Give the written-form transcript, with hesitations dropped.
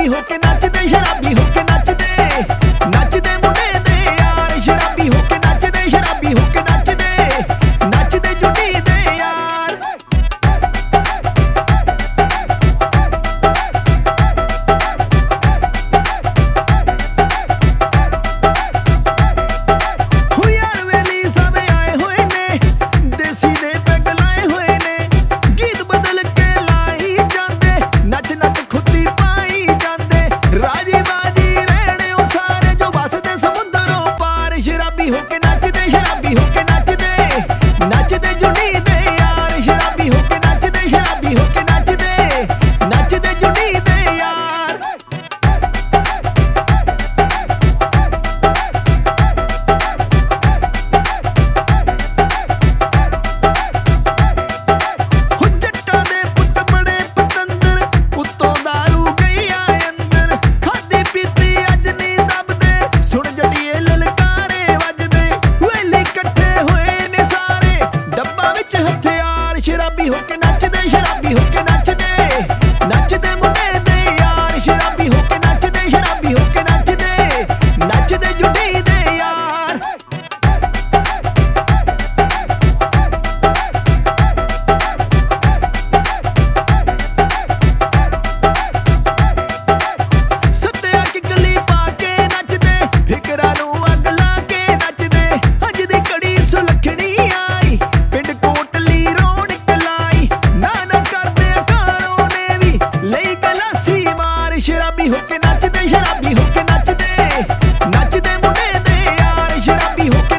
शराबी होके नचदे, शराबी होके नचदे, नचदे मुंडे दे यार। शराबी होके नचदे, शराबी होके नचदे, नचदे जुटी दे यार। हो यार वेली सब आए हुए ने, देसी दे पैग लाए हुए ने, गीत बदल के लाई जांदे, नच नच खुदी पाई जांदे, राजी बाजी रहने ओ सारे जो वसदे समुंदरों पार। शराबी होके नचदे, शराबी होके नचदे, नचदे जुटी दे यार। शराबी होके नचदे, शराबी होके नचदे, नचदे जुटी दे यार। हो जट्टां दे पुत्त बड़े पतंदर, उत्तों दारू गई आए अंदर, खादी पीती अज नी दबदे, सुन जड़िए ललकारे वजदे, वेली कट्ठे होए ने सारे, डब्बा विच हथियार। शराबी होके नचदे, शराबी होके नचदे, नचदे मुंडे दे यार। शराबी होके नचदे, शराबी होके नचदे, नचदे जुटी दे यार। सत्या किकली पाके नचदे, फिकरां नूं अग ला के नचदे, अज दी घड़ी सुलखणी आई, पिंड कोटली रौनक लाई, नाना करदे अखाणों ने भी लई गलासी मार। शराबी होके नचदे, शराबी होके नचदे, नचदे मुंडे दे यार। शराबी होके